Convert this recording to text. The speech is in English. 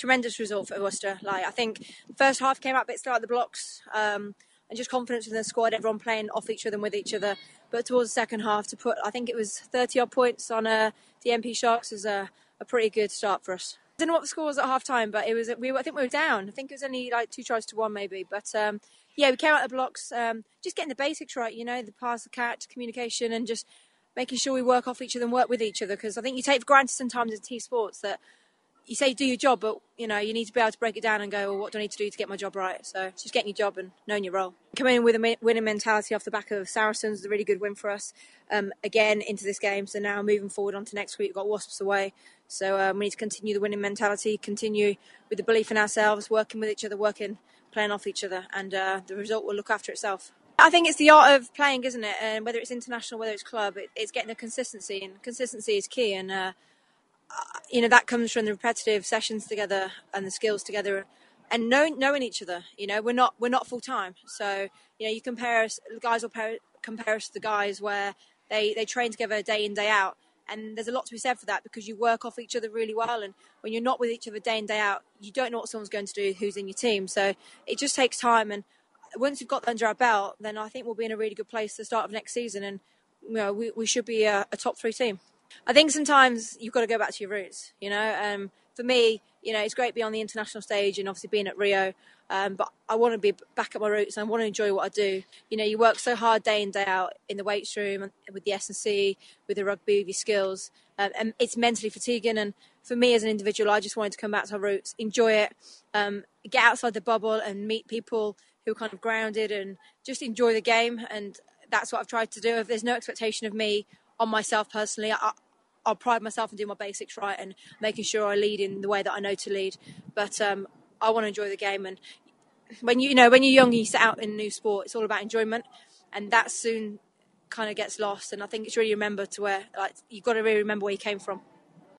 tremendous result for Worcester. Like, I think the first half came out a bit slow at the blocks, and just confidence in the squad, everyone playing off each other and with each other. But towards the second half, to put, I think it was 30 odd points on the MP Sharks is a pretty good start for us. I don't know what the score was at half time, but I think we were down. I think it was only like 2-1 maybe. But yeah, we came out of the blocks, just getting the basics right, the pass, the catch, communication, and just making sure we work off each other and work with each other. Because I think you take for granted sometimes in team sports that you say do your job, but you need to be able to break it down and go, well, what do I need to do to get my job right? So it's just getting your job and knowing your role. Coming in with a winning mentality off the back of Saracens is a really good win for us. Again, into this game. So now moving forward on to next week, we've got Wasps away. So we need to continue the winning mentality, continue with the belief in ourselves, working with each other, playing off each other, and the result will look after itself. I think it's the art of playing, isn't it? And whether it's international, whether it's club, it's getting the consistency, and consistency is key. And that comes from the repetitive sessions together and the skills together, and knowing each other. We're not full time, so you compare us. The guys will compare us to the guys where they train together day in day out, and there's a lot to be said for that because you work off each other really well. And when you're not with each other day in day out, you don't know what someone's going to do who's in your team. So it just takes time, and once we've got that under our belt, then I think we'll be in a really good place at the start of next season, and we should be a top 3 team. I think sometimes you've got to go back to your roots, For me, it's great being on the international stage and obviously being at Rio, but I want to be back at my roots and I want to enjoy what I do. You work so hard day in, day out in the weights room, with the S&C, with the rugby, with your skills, and it's mentally fatiguing. And for me as an individual, I just wanted to come back to my roots, enjoy it, get outside the bubble and meet people who are kind of grounded and just enjoy the game. And that's what I've tried to do. If there's no expectation of me on myself personally, I'll pride myself and do my basics right and making sure I lead in the way that I know to lead. But I want to enjoy the game. And when you're young and you set out in a new sport, it's all about enjoyment, and that soon kind of gets lost. And I think it's really you've got to really remember where you came from.